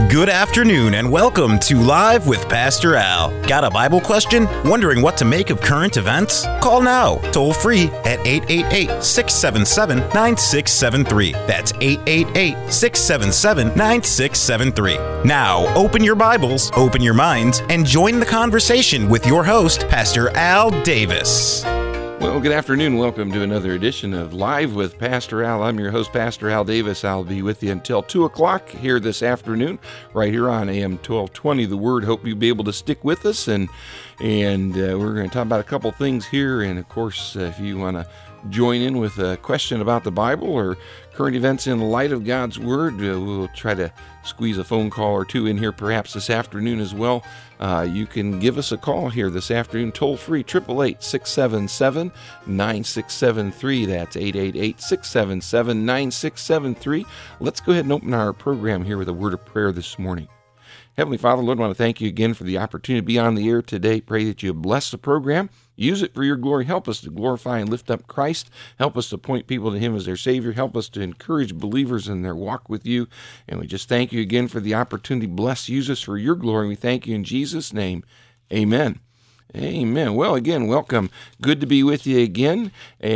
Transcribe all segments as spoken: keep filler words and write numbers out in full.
Good afternoon and welcome to Live with Pastor Al. Got a Bible question? Wondering what to make of current events? Call now, toll free at eight eight eight, six seven seven, nine six seven three. That's eight eight eight, six seven seven, nine six seven three. Now, open your Bibles, open your minds, and join the conversation with your host, Pastor Al Davis. Well, good afternoon. Welcome to another edition of Live with Pastor Al. I'm your host, Pastor Al Davis. I'll be with you until two o'clock here this afternoon, right here on A M twelve twenty, The Word. Hope you'll be able to stick with us, and and uh, we're going to talk about a couple things here. And, of course, uh, if you want to join in with a question about the Bible or current events in the light of God's Word, uh, we'll try to squeeze a phone call or two in here perhaps this afternoon as well. Uh, you can give us a call here this afternoon, toll free, eight eight eight, six seven seven, nine six seven three. That's eight eight eight, six seven seven, nine six seven three. Let's go ahead and open our program here with a word of prayer this morning. Heavenly Father, Lord, I want to thank you again for the opportunity to be on the air today. Pray that you bless the program. Use it for your glory. Help us to glorify and lift up Christ. Help us to point people to Him as their Savior. Help us to encourage believers in their walk with you. And we just thank you again for the opportunity. Bless, use us for your glory. We thank you in Jesus' name. Amen. Amen. Well, again, welcome. Good to be with you again,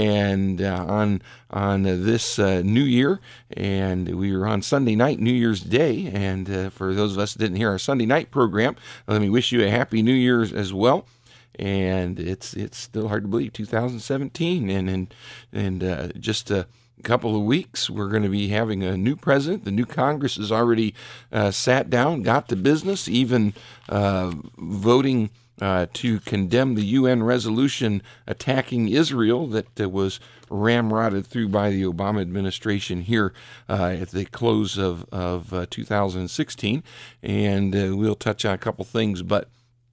and uh, on on uh, this uh, new year. And we were on Sunday night, New Year's Day. And uh, for those of us that didn't hear our Sunday night program, let me wish you a happy New Year's as well. And it's it's still hard to believe, two thousand seventeen, and and and uh, just a couple of weeks, we're going to be having a new president. The new Congress has already uh, sat down, got to business, even uh, voting uh, to condemn the U N resolution attacking Israel that uh, was ramrodded through by the Obama administration here uh, at the close of of uh, two thousand sixteen. And uh, we'll touch on a couple things, but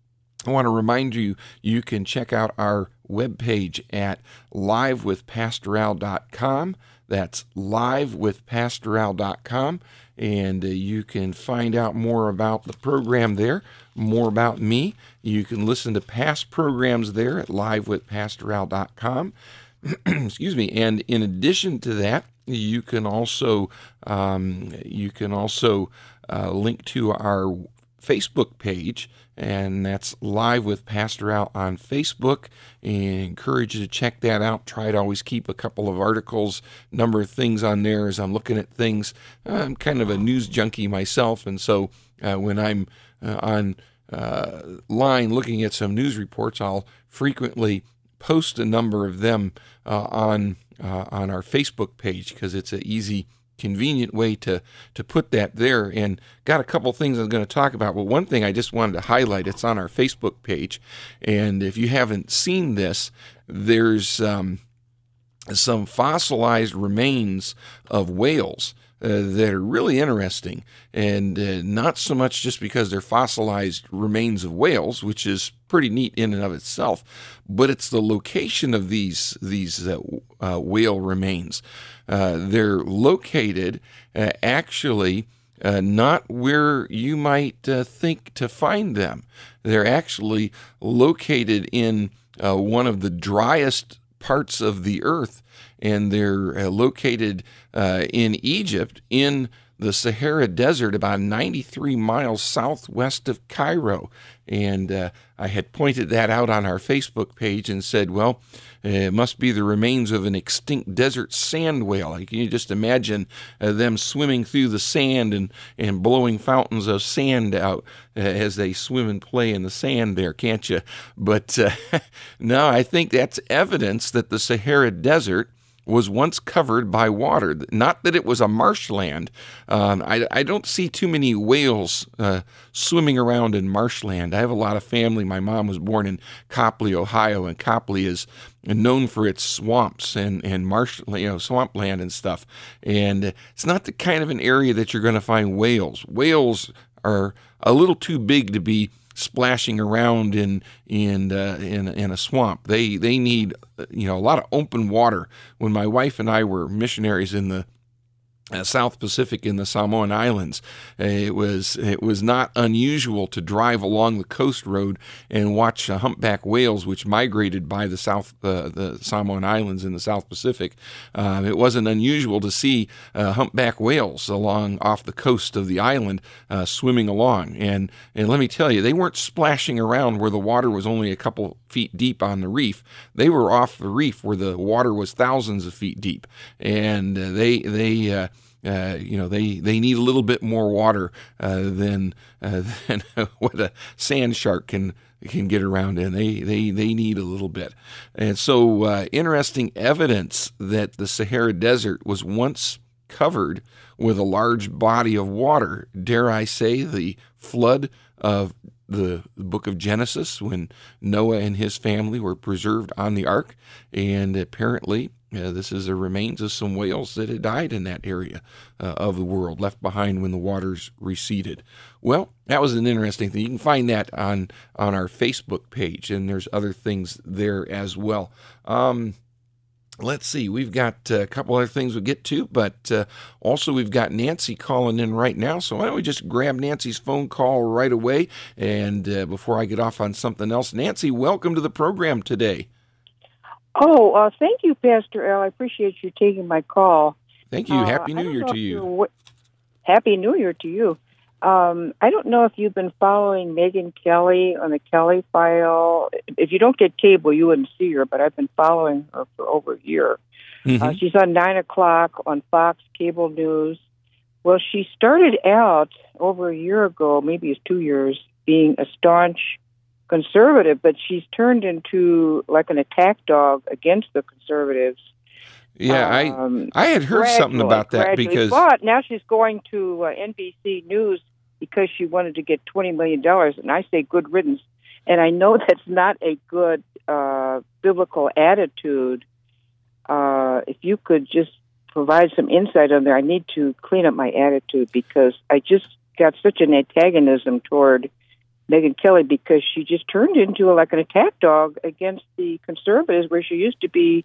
I want to remind you, you can check out our webpage at live with pastor al dot com. That's live with pastor al dot com, and uh, you can find out more about the program there, more about me. You can listen to past programs there at live with pastor al dot com. Excuse me. And in addition to that, you can also um, you can also uh, link to our Facebook page, and that's Live with Pastor Al on Facebook. And I encourage you to check that out. Try to always keep a couple of articles, number of things on there as I'm looking at things. I'm kind of a news junkie myself, and so uh, when I'm uh, on uh, line looking at some news reports, I'll frequently post a number of them uh, on uh, on our Facebook page because it's an easy, convenient way to to put that there. And got a couple things I'm going to talk about. Well, one thing I just wanted to highlight, it's on our Facebook page, and if you haven't seen this, there's um, some fossilized remains of whales uh, that are really interesting, and uh, not so much just because they're fossilized remains of whales, which is pretty neat in and of itself, but it's the location of these these uh, uh, whale remains. Uh, they're located uh, actually uh, not where you might uh, think to find them. They're actually located in uh, one of the driest parts of the earth, and they're uh, located uh, in Egypt, in the Sahara Desert, about ninety-three miles southwest of Cairo. And uh, I had pointed that out on our Facebook page and said, well, it must be the remains of an extinct desert sand whale. Like, can you just imagine uh, them swimming through the sand and, and blowing fountains of sand out uh, as they swim and play in the sand there, can't you? But uh, no, I think that's evidence that the Sahara Desert was once covered by water. Not that it was a marshland. Um, I, I don't see too many whales uh, swimming around in marshland. I have a lot of family. My mom was born in Copley, Ohio, and Copley is known for its swamps and, and marsh, you know, swampland and stuff. And it's not the kind of an area that you're going to find whales. Whales are a little too big to be splashing around in in uh, in in a swamp. They they need you know a lot of open water. When my wife and I were missionaries in the Uh, South Pacific in the Samoan Islands. Uh, it was it was not unusual to drive along the coast road and watch uh, humpback whales, which migrated by the South uh, the Samoan Islands in the South Pacific. Uh, it wasn't unusual to see uh, humpback whales along off the coast of the island uh, swimming along. And and let me tell you, they weren't splashing around where the water was only a couple feet deep on the reef. They were off the reef where the water was thousands of feet deep, and uh, they they. Uh, Uh, you know, they, they need a little bit more water uh, than uh, than what a sand shark can can get around in. They they they need a little bit, and so uh, interesting evidence that the Sahara Desert was once covered with a large body of water. Dare I say, the flood of the book of Genesis, when Noah and his family were preserved on the ark, and apparently uh, this is the remains of some whales that had died in that area uh, of the world, left behind when the waters receded. Well, that was an interesting thing. You can find that on on our Facebook page, and there's other things there as well. Um, Let's see, we've got a couple other things we'll get to, but uh, also we've got Nancy calling in right now, so why don't we just grab Nancy's phone call right away, and uh, before I get off on something else. Nancy, welcome to the program today. Oh, uh, thank you, Pastor Al. I appreciate you taking my call. Thank you. Uh, Happy New Year to you. Happy New Year to you. Um, I don't know if you've been following Megyn Kelly on the Kelly File. If you don't get cable, you wouldn't see her, but I've been following her for over a year. Mm-hmm. Uh, she's on nine o'clock on Fox Cable News. Well, she started out over a year ago, maybe it's two years, being a staunch conservative, but she's turned into like an attack dog against the conservatives. Yeah, um, I I had heard something about that gradually. because... But now she's going to uh, N B C News because she wanted to get twenty million dollars, and I say good riddance. And I know that's not a good uh, biblical attitude. Uh, if you could just provide some insight on there, I need to clean up my attitude because I just got such an antagonism toward Megyn Kelly because she just turned into a, like an attack dog against the conservatives, where she used to be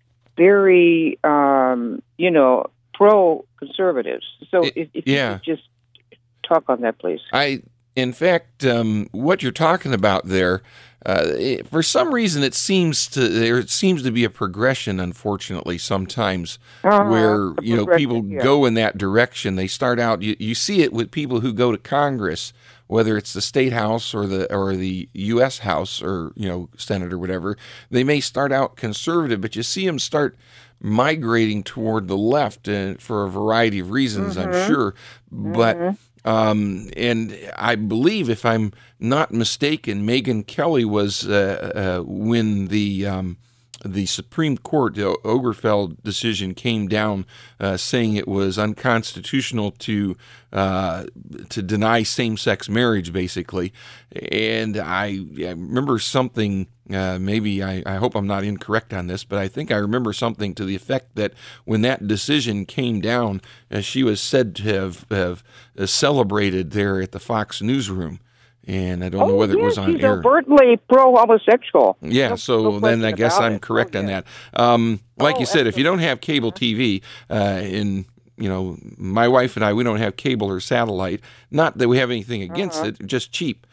very, um, you know, pro-conservatives. So if, if yeah. you could just talk on that, please. I, in fact, um, what you're talking about there, uh, it, for some reason, it seems to there seems to be a progression, unfortunately, sometimes uh-huh. where you know people yeah. go in that direction. They start out. You, you see it with people who go to Congress, whether it's the state house or the or the U S House or you know Senate or whatever. They may start out conservative, but you see them start migrating toward the left, and for a variety of reasons, mm-hmm. I'm sure. But mm-hmm. Um, and I believe, if I'm not mistaken, Megyn Kelly was uh, uh, when the um, the Supreme Court, the Obergefell decision came down, uh, saying it was unconstitutional to uh, to deny same-sex marriage, basically. And I, I remember something. Uh, maybe I, I hope I'm not incorrect on this, but I think I remember something to the effect that when that decision came down, uh, she was said to have, have uh, celebrated there at the Fox newsroom. And I don't oh, know whether yes, it was on she's air. overtly pro-homosexual. Yeah, no, so no then I guess I'm correct oh, on yeah. that. Um, like oh, you said, if you excellent. don't have cable T V, uh, in you know, my wife and I, we don't have cable or satellite. Not that we have anything against uh-huh. it, just cheap,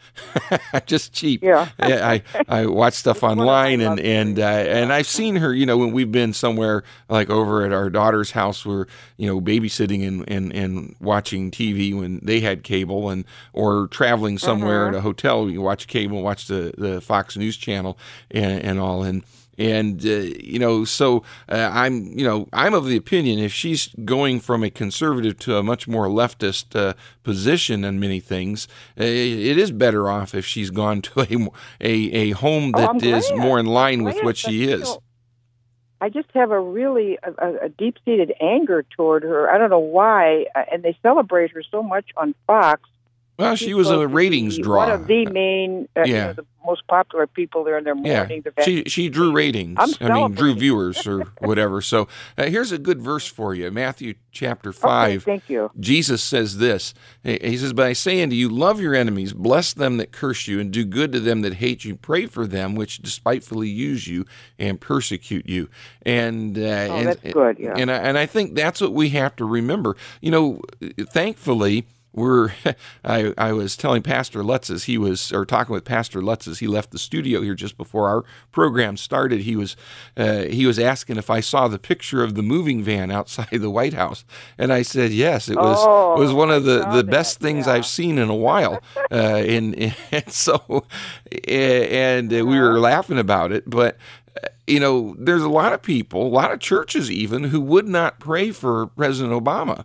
just cheap. Yeah. I I watch stuff online, and and uh, and I've seen her. You know, when we've been somewhere like over at our daughter's house, we're you know babysitting and, and, and watching T V when they had cable, and or traveling somewhere uh-huh. at a hotel, you watch cable, watch the, the Fox News channel, and, and all and. And, uh, you know, so uh, I'm, you know, I'm of the opinion if she's going from a conservative to a much more leftist uh, position on many things, uh, it is better off if she's gone to a, a, a home that oh, is more in line I'm with glad, what she but, is. You know, I just have a really a, a deep-seated anger toward her. I don't know why, and they celebrate her so much on Fox. Well, she was a ratings the, draw. One of the main, uh, Yeah. you know, the most popular people there in their Yeah, morning. The she she drew ratings. I'm I mean, drew celebrating. viewers or whatever. So uh, here's a good verse for you, Matthew chapter Okay, five. thank you. Jesus says this. He he says, "But I say unto you, love your enemies, bless them that curse you, and do good to them that hate you. Pray for them which despitefully use you and persecute you." And uh, Oh, and, that's good, yeah. And I, and I think that's what we have to remember. You know, thankfully. We're, I, I was telling Pastor Lutz as he was, or talking with Pastor Lutz as he left the studio here just before our program started. He was, uh, he was asking if I saw the picture of the moving van outside the White House, and I said yes. It was, Oh, it was one of the, I saw the that, best things yeah. I've seen in a while. Uh, and, and so, and we were laughing about it, but. You know, there's a lot of people, a lot of churches even, who would not pray for President Obama.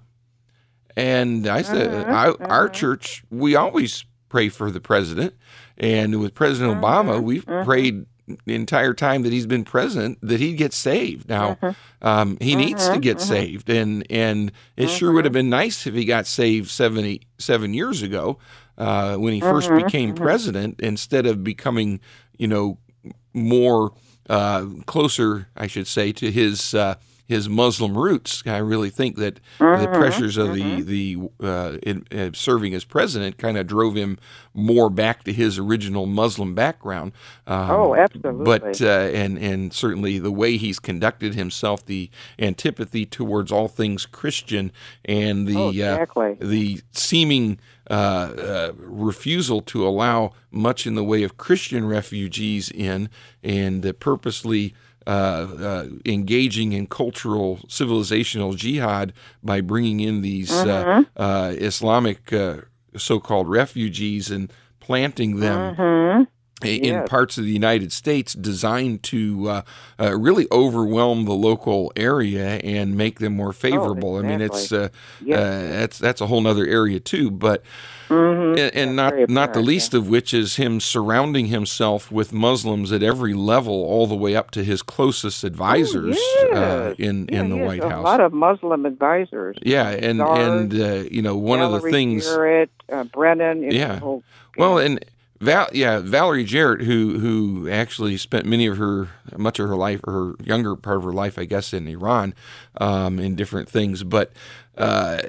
And I said, Mm-hmm, I, mm-hmm. our church, we always pray for the president. And with President Mm-hmm, Obama, we've prayed the entire time that he's been president that he'd get saved. Now, Mm-hmm. um, he needs to get saved. And, and it sure would have been nice if he got saved seventy-seven years ago uh, when he first Mm-hmm, became president, instead of becoming, you know, more uh, closer, I should say, to his uh, his Muslim roots. I really think that Mm-hmm, the pressures of the the uh, in, uh, serving as president kind of drove him more back to his original Muslim background. Um, Oh, absolutely. But uh, and and certainly the way he's conducted himself, the antipathy towards all things Christian, and the Oh, exactly. uh, the seeming uh, uh, refusal to allow much in the way of Christian refugees in, and uh, purposely uh, uh, engaging in cultural civilizational jihad by bringing in these uh, uh, Islamic uh, so-called refugees and planting them Mm-hmm. in Yes. parts of the United States, designed to uh, uh, really overwhelm the local area and make them more favorable. I mean, it's uh, Yes. uh, that's that's a whole nother area too. But Mm-hmm. and, and not very not the apparent, least of which is him surrounding himself with Muslims at every level, all the way up to his closest advisors Oh, uh, yes. in Yeah, in the yes, White a House. lot of Muslim advisors. Yeah, and Czars, and uh, you know, one of the Valerie things. Jarrett, uh, Brennan. you know, Yeah. the whole Well, and Val, yeah, Valerie Jarrett, who who actually spent many of her, much of her life, or her younger part of her life, I guess, in Iran, um, in different things. But uh,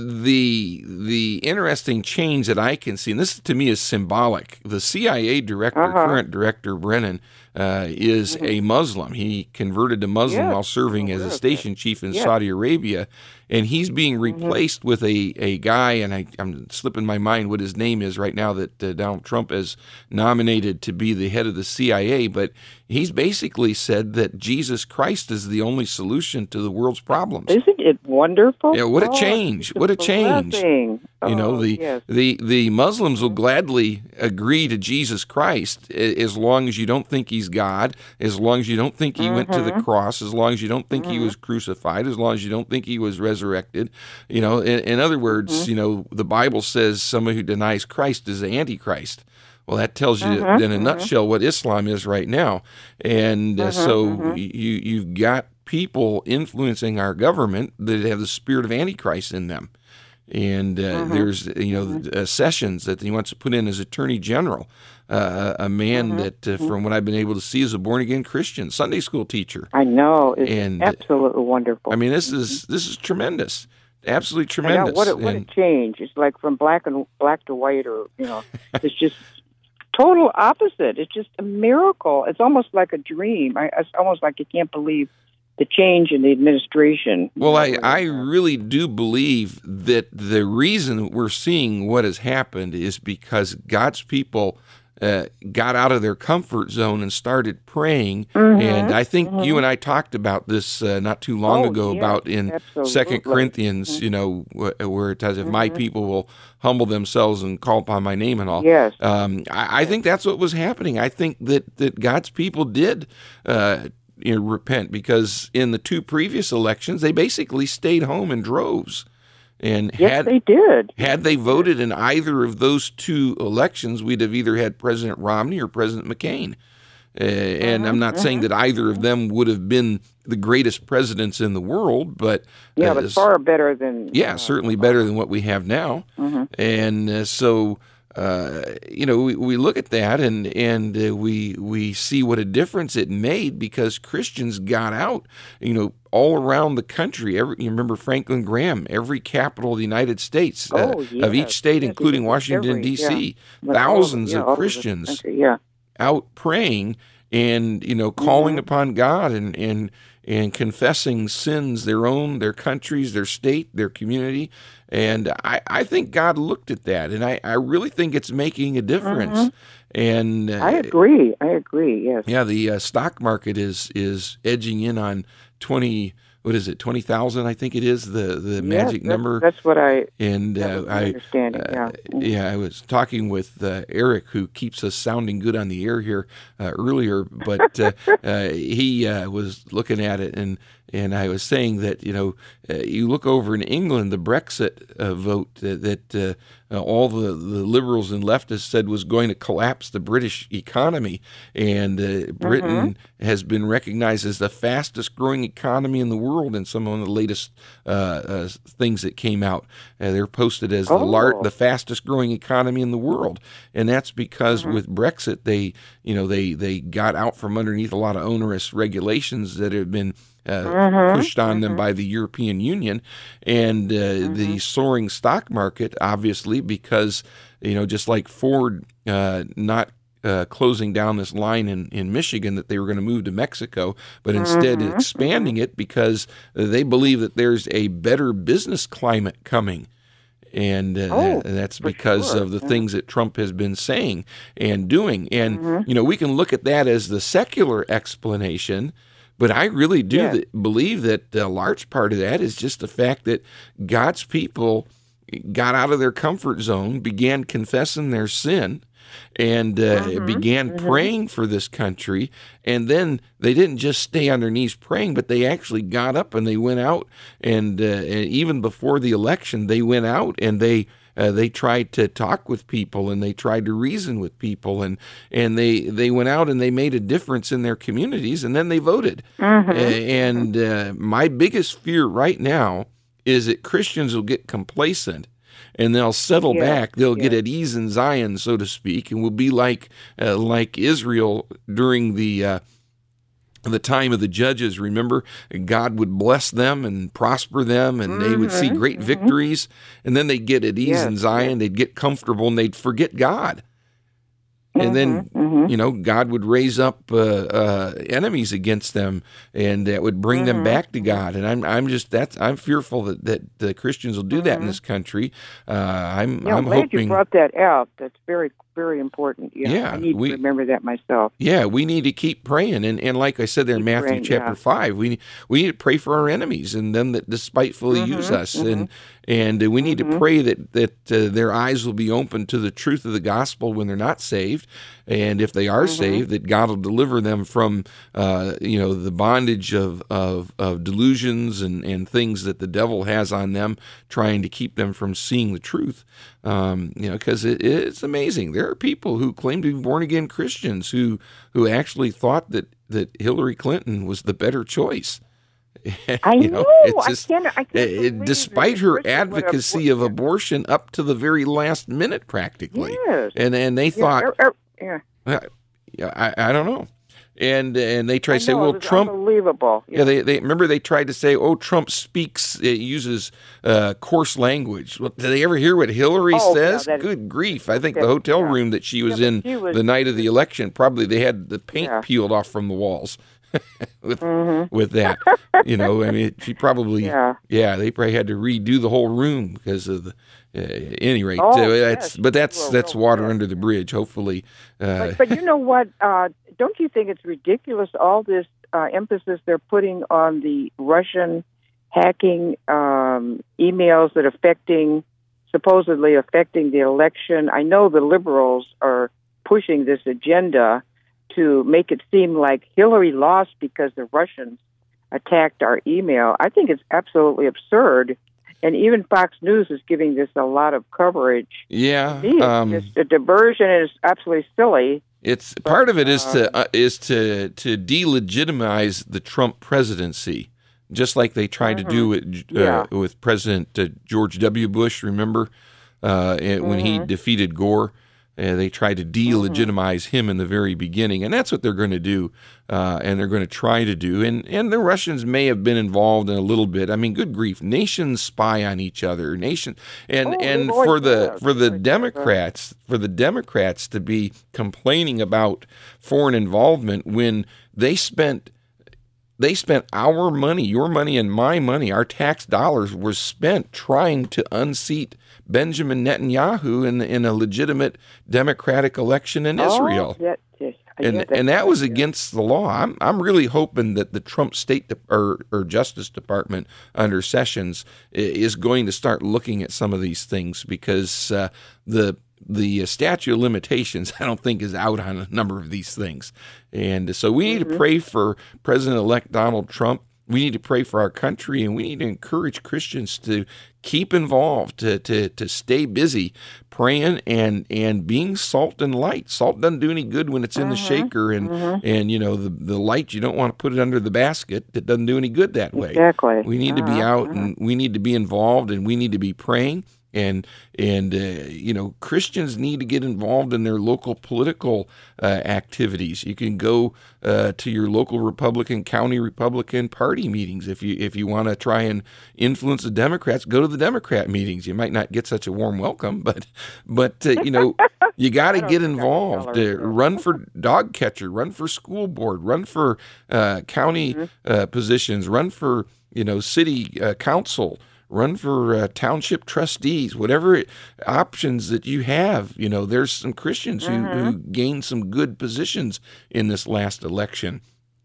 the the interesting change that I can see, and this to me is symbolic. The C I A director, Uh-huh. current director Brennan, uh, is a Muslim. He converted to Muslim Yes. while serving Oh, as a really? station chief in Yes. Saudi Arabia, and he's being replaced with a, a guy, and I, I'm slipping my mind what his name is right now, that uh, Donald Trump has nominated to be the head of the C I A, but he's basically said that Jesus Christ is the only solution to the world's problems. Isn't it wonderful? Yeah, what a Oh, change. it's What a change. blessing. You know, Oh, the, yes. the the Muslims will gladly agree to Jesus Christ a- as long as you don't think he's God, as long as you don't think he went to the cross, as long as you don't think he was crucified, as long as you don't think he was resurrected. You know, in, in other words, you know, the Bible says someone who denies Christ is the Antichrist. Well, that tells you in a nutshell what Islam is right now. And uh, so you you've got people influencing our government that have the spirit of Antichrist in them. And uh, there's, you know, uh, Sessions that he wants to put in as Attorney General, uh, a man that, uh, from what I've been able to see, is a born-again Christian, Sunday school teacher. I know. It's And- absolutely wonderful. I mean, this is this is tremendous, absolutely I know, tremendous. what a, what a And- change! It's like from black and black to white, or you know, it's just total opposite. It's just a miracle. It's almost like a dream. I, it's almost like you can't believe the change in the administration. Well, I, I really do believe that the reason we're seeing what has happened is because God's people uh, got out of their comfort zone and started praying. Mm-hmm, And I think you and I talked about this uh, not too long Oh, ago yes, about in absolutely. Second Corinthians, you know, wh- where it says, if my people will humble themselves and call upon my name and all. Yes. Um, I, I think that's what was happening. I think that, that God's people did uh, you know, repent, because in the two previous elections, they basically stayed home in droves. And Yes, had they did. had they voted in either of those two elections, we'd have either had President Romney or President McCain. Uh, and I'm not saying that either of them would have been the greatest presidents in the world, but yeah, uh, but far better than yeah, uh, certainly better than what we have now. Mm-hmm. And uh, so, uh, you know, we, we look at that and and uh, we we see what a difference it made because Christians got out, you know, all around the country. Every, you remember Franklin Graham, every capital of the United States, uh, oh, yes. of each state, yes, including yes, Washington, every, D C, yeah. thousands yeah, of Christians yeah. out praying and, you know, calling mm-hmm. upon God and, and and confessing sins, their own, their countries, their state, their community. And I, I think God looked at that, and I, I really think it's making a difference. Mm-hmm. And uh, I agree. I agree, yes. Yeah, the uh, stock market is is edging in on twenty, what is it, twenty thousand, I think it is, the, the yes, magic that's, number. That's what I, and uh, I understanding, uh, yeah. Mm-hmm. Yeah, I was talking with uh, Eric, who keeps us sounding good on the air here uh, earlier, but uh, uh, he uh, was looking at it, and and I was saying that, you know, uh, you look over in England, the Brexit uh, vote uh, that uh, uh, all the, the liberals and leftists said was going to collapse the British economy, and uh, Britain mm-hmm. has been recognized as the fastest growing economy in the world in some of the latest uh, uh, things that came out. Uh, they're posted as oh. the lar- the fastest growing economy in the world, and that's because mm-hmm. with Brexit, they you know they they got out from underneath a lot of onerous regulations that have been Uh, mm-hmm, pushed on mm-hmm. them by the European Union, and uh, mm-hmm. the soaring stock market, obviously, because, you know, just like Ford uh, not uh, closing down this line in, in Michigan that they were going to move to Mexico, but instead mm-hmm. expanding it because they believe that there's a better business climate coming. And uh, oh, that, that's because sure. of the yeah. things that Trump has been saying and doing. And, mm-hmm. you know, we can look at that as the secular explanation. But I really do yeah. th- believe that a large part of that is just the fact that God's people got out of their comfort zone, began confessing their sin, and uh, mm-hmm. began mm-hmm. praying for this country. And then they didn't just stay on their knees praying, but they actually got up and they went out. And, uh, and even before the election, they went out and they Uh, they tried to talk with people and they tried to reason with people, and and they, they went out and they made a difference in their communities, and then they voted. Mm-hmm. Uh, and uh, my biggest fear right now is that Christians will get complacent and they'll settle yeah. back. They'll yeah. get at ease in Zion, so to speak, and will be like uh, like Israel during the uh, the time of the judges. Remember, God would bless them and prosper them, and mm-hmm. they would see great mm-hmm. victories, and then they'd get at ease yes. in Zion, they'd get comfortable, and they'd forget God. And mm-hmm. then, mm-hmm. you know, God would raise up uh, uh, enemies against them, and that would bring mm-hmm. them back to God. And I'm, I'm just that's I'm fearful that, that the Christians will do mm-hmm. that in this country. Uh, I'm, yeah, I'm glad hoping you brought that out. That's very, very important. Yeah, yeah I need we, to remember that myself. Yeah, we need to keep praying, and and like I said there in keep Matthew praying, chapter yeah. five, we we need to pray for our enemies and them that despitefully mm-hmm. use us, mm-hmm. and and we need mm-hmm. to pray that that uh, their eyes will be open to the truth of the gospel when they're not saved, and if they are mm-hmm. saved, that God will deliver them from uh, you know the bondage of of, of delusions and, and things that the devil has on them, trying to keep them from seeing the truth. Um, you know, because it, it's amazing. There are people who claim to be born again Christians who who actually thought that that Hillary Clinton was the better choice. I you know. It's just, I can't. I can't uh, despite her advocacy of abortion up to the very last minute, practically. Yes. And and they yeah, thought, er, er, yeah. uh, I I don't know. And and they try to say, know, well, it was Trump. Unbelievable. Yeah, yeah they, they remember they tried to say, oh, Trump speaks, it uses uh, coarse language. Well, did they ever hear what Hillary oh, says? Yeah, Good grief! I think that, the hotel yeah. room that she was yeah, in she was, the night of the election, probably they had the paint yeah. peeled off from the walls. with mm-hmm. with that, you know, I mean, she probably, yeah. yeah, they probably had to redo the whole room because of the. Uh, at any rate, oh, uh, that's yes. but that's well, that's well, water yeah. under the bridge. Hopefully, uh, but, but you know what? Uh, don't you think it's ridiculous all this uh, emphasis they're putting on the Russian hacking um, emails that affecting supposedly affecting the election? I know the liberals are pushing this agenda to make it seem like Hillary lost because the Russians attacked our email. I think it's absolutely absurd. And even Fox News is giving this a lot of coverage. Yeah. It's um, just a diversion, and it's absolutely silly. It's part of it is to uh, is to to delegitimize the Trump presidency, just like they tried mm-hmm. to do with uh, yeah. with President uh, George W. Bush. Remember uh, mm-hmm. when he defeated Gore, uh, they tried to delegitimize mm-hmm. him in the very beginning, and that's what they're going to do, uh, and they're going to try to do. And and the Russians may have been involved in a little bit. I mean, good grief, nations spy on each other, nation, and oh, and for the for the Democrats. For the Democrats to be complaining about foreign involvement when they spent they spent our money, your money and my money, our tax dollars were spent trying to unseat Benjamin Netanyahu in in a legitimate democratic election in Israel. Oh, that, yes. And and that was against the law. I'm I'm really hoping that the Trump State De- or or Justice Department under Sessions is going to start looking at some of these things because uh, the The statute of limitations, I don't think, is out on a number of these things. And so we need mm-hmm. to pray for President-elect Donald Trump. We need to pray for our country, and we need to encourage Christians to keep involved, to to, to stay busy praying and, and being salt and light. Salt doesn't do any good when it's in mm-hmm. the shaker, and, mm-hmm. and you know, the, the light, you don't want to put it under the basket. It doesn't do any good that way. Exactly. We need uh-huh. to be out, uh-huh. and we need to be involved, and we need to be praying. And, and uh, you know, Christians need to get involved in their local political uh, activities. You can go uh, to your local Republican, county Republican Party meetings. If you if you want to try and influence the Democrats, go to the Democrat meetings. You might not get such a warm welcome, but, but uh, you know, you got to get involved. Uh, run for dog catcher, run for school board, run for uh, county mm-hmm. uh, positions, run for, you know, city uh, council. Run for uh, township trustees, whatever options that you have. You know, there's some Christians who, mm-hmm. who gained some good positions in this last election.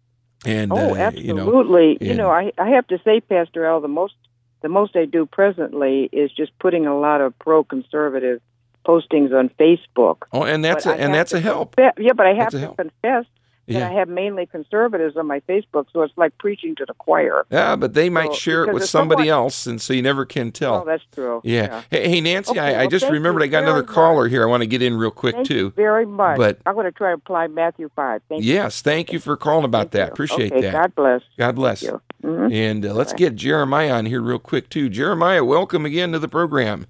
And oh, uh, absolutely. You know, you know I, I have to say, Pastor Al, the most the most I do presently is just putting a lot of pro-conservative postings on Facebook. Oh, and that's a, and that's a help. Confess, yeah, but I have that's to confess. And Yeah. I have mainly conservatives on my Facebook, so it's like preaching to the choir. Yeah, but they might So, share it because with if somebody someone- else, and so you never can tell. Oh, that's true. yeah. Yeah. Hey, hey, Nancy, Okay, I, I well, just thank remembered you I got another very caller much. here. I want to get in real quick, Thank too. you very much. But- I'm going to try to apply Matthew five. Thank you. Yes, thank you for calling about Thank that. you. Appreciate okay, that. God bless. God bless. Thank you. Mhm. And uh, let's Bye. get Jeremiah on here real quick, too. Jeremiah, welcome again to the program.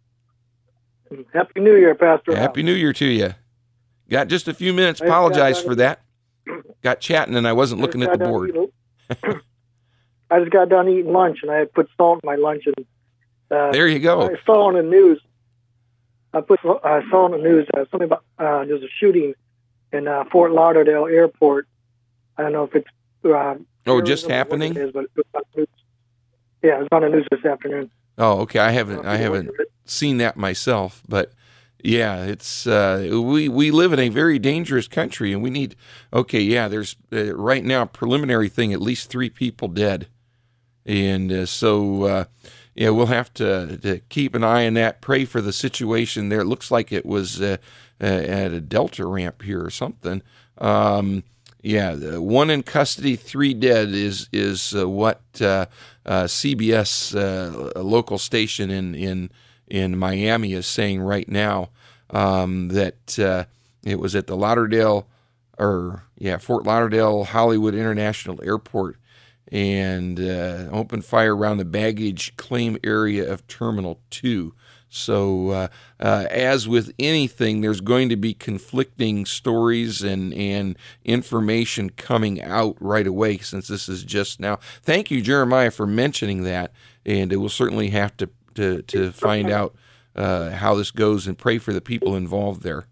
Happy New Year, Pastor. Happy New Year to you. Got just a few minutes. I just Apologize got for that. Got chatting, and I wasn't I just looking at got the done board. eating- I just got done eating lunch, and I had put salt in my lunch. And uh, There you go. I saw on the news. I put. I saw on the news uh, something about uh, there's a shooting in uh, Fort Lauderdale Airport. I don't know if it's. Uh, Oh, just what happening? It is, but it was on the news. Yeah, it was on the news this afternoon. Oh, okay. I haven't. I Uh, haven't seen that myself, but yeah, it's uh, we we live in a very dangerous country, and we need. Okay, yeah. There's uh, right now preliminary thing. At least three people dead, and uh, so uh, yeah, we'll have to, to keep an eye on that. Pray for the situation there. It looks like it was uh, uh, at a Delta ramp here or something. Um, yeah, the one in custody, three dead is is uh, what uh, uh, C B S, uh, a local station in in in Miami, is saying right now. Um, that uh, it was at the Lauderdale, or yeah, Fort Lauderdale Hollywood International Airport, and uh, opened fire around the baggage claim area of Terminal Two. So, uh, uh, as with anything, there's going to be conflicting stories and, and information coming out right away, since this is just now. Thank you, Jeremiah, for mentioning that, and we'll certainly have to to, to find out uh, how this goes and pray for the people involved there.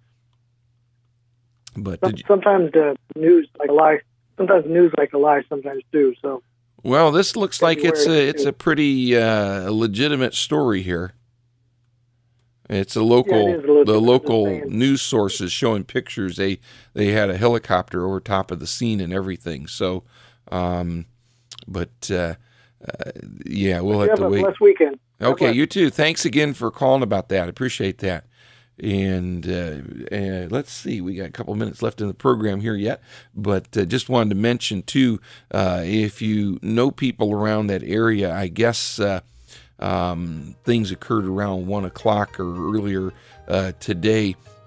But did you, sometimes the news like a lie. Sometimes news like a lie. Sometimes too. So. well, this looks like it's a February it's a pretty uh, legitimate story here. It's a local, Yeah, it is a legitimate, the local I'm just saying. news sources showing pictures. They they had a helicopter over top of the scene and everything. So, um, but uh, uh, yeah, we'll You have have to a wait. blessed weekend. God Okay, bless. you too. Thanks again for calling about that. I appreciate that. And uh, uh, let's see, we got a couple minutes left in the program here yet, but uh, just wanted to mention too, uh, if you know people around that area, I guess uh, um, things occurred around one o'clock or earlier uh, today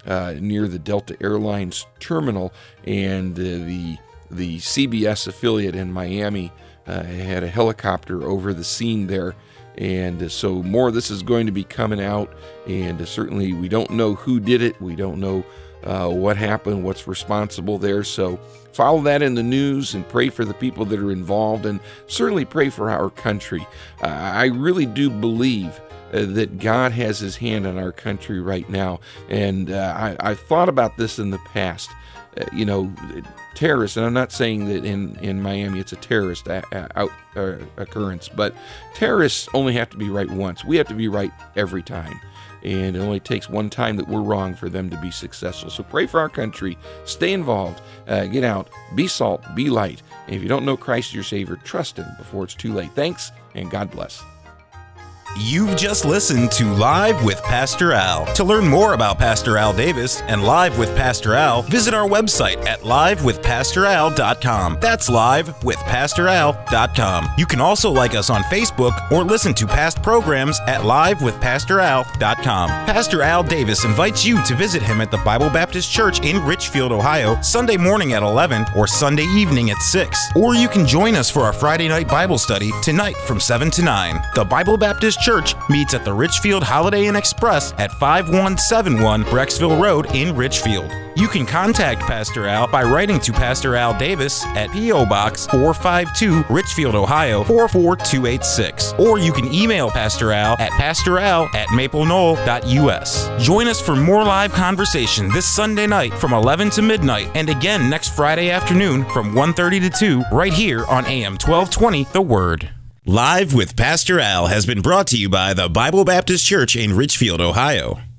uh, near the Delta Airlines terminal, and uh, the the C B S affiliate in Miami uh, had a helicopter over the scene there. And uh, so more of this is going to be coming out, and uh, certainly we don't know who did it. We don't know uh, what happened, what's responsible there. So follow that in the news and pray for the people that are involved, and certainly pray for our country. Uh, I really do believe uh, that God has his hand on our country right now. And uh, I, I've thought about this in the past. Uh, you know, terrorists, and I'm not saying that in, in Miami it's a terrorist a, a, out, uh, occurrence, but terrorists only have to be right once. We have to be right every time. And it only takes one time that we're wrong for them to be successful. So pray for our country. Stay involved. Uh, get out. Be salt. Be light. And if you don't know Christ as your Savior, trust him before it's too late. Thanks, and God bless. You've just listened to Live with Pastor Al. To learn more about Pastor Al Davis and Live with Pastor Al, visit our website at live with pastor al dot com. That's live with pastor al dot com. You can also like us on Facebook or listen to past programs at live with pastor al dot com. Pastor Al Davis invites you to visit him at the Bible Baptist Church in Richfield, Ohio, Sunday morning at eleven or Sunday evening at six. Or you can join us for our Friday night Bible study tonight from seven to nine. The Bible Baptist Church meets at the Richfield Holiday Inn Express at five one seven one Brecksville Road in Richfield. You can contact Pastor Al by writing to Pastor Al Davis at P O Box four five two, Richfield, Ohio four four two eight six. Or you can email Pastor Al at pastoral at maple knoll dot u s. Join us for more live conversation this Sunday night from eleven to midnight, and again next Friday afternoon from one thirty to two right here on A M twelve twenty The Word. Live with Pastor Al has been brought to you by the Bible Baptist Church in Richfield, Ohio.